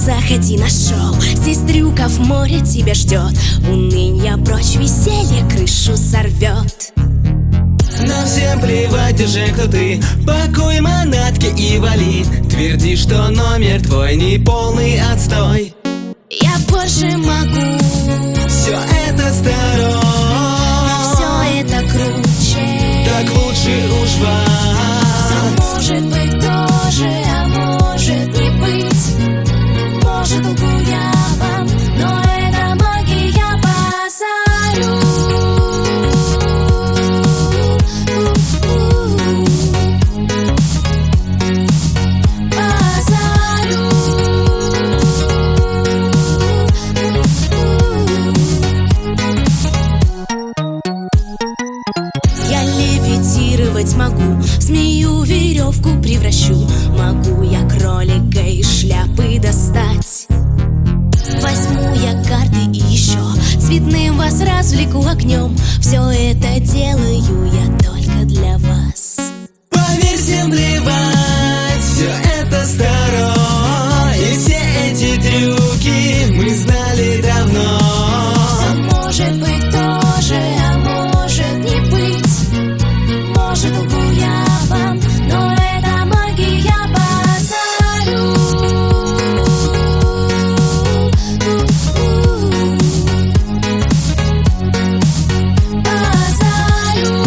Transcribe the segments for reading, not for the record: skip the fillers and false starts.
заходи на шоу. Здесь трюков море тебя ждет. Унынья прочь, веселье крышу сорвет. Нам всем плевать уже, кто ты. Пакуй манатки и вали. Тверди, что номер твой не полный отстой. Я больше могу. Все это старо, но все это круче. так лучше уж вас. Может быть тоже, а может не быть. Может лгу я вам, но это магия базарю. Я левитировать могу, змею веревку превращу. Могу я кролика из шляпы достать. Возьму я карты и еще цветным вас развлеку огнем. Все это делаю я только для вас. Поверь, всем плевать, все это старо. И все эти трюки мы знали давно. Может быть тоже, а может не быть. Может лгу я вам, но это магия базарю. Базарю.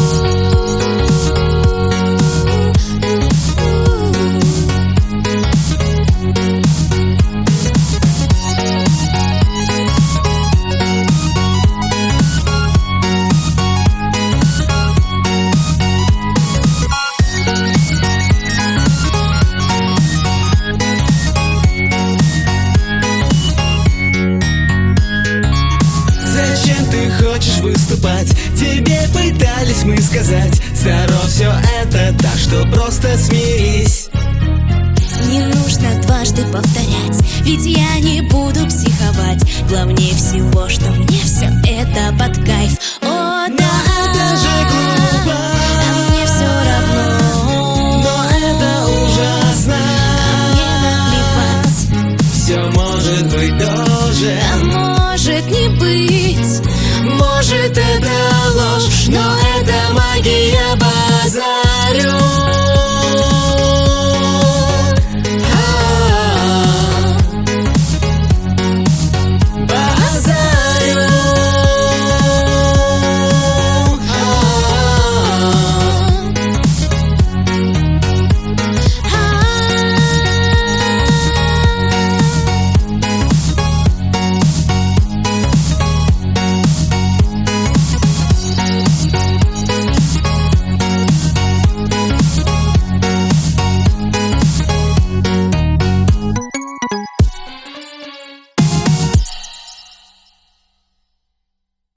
Зачем ты хочешь выступать? Тебе пытались мы сказать. Здоров все это, так что просто смирись.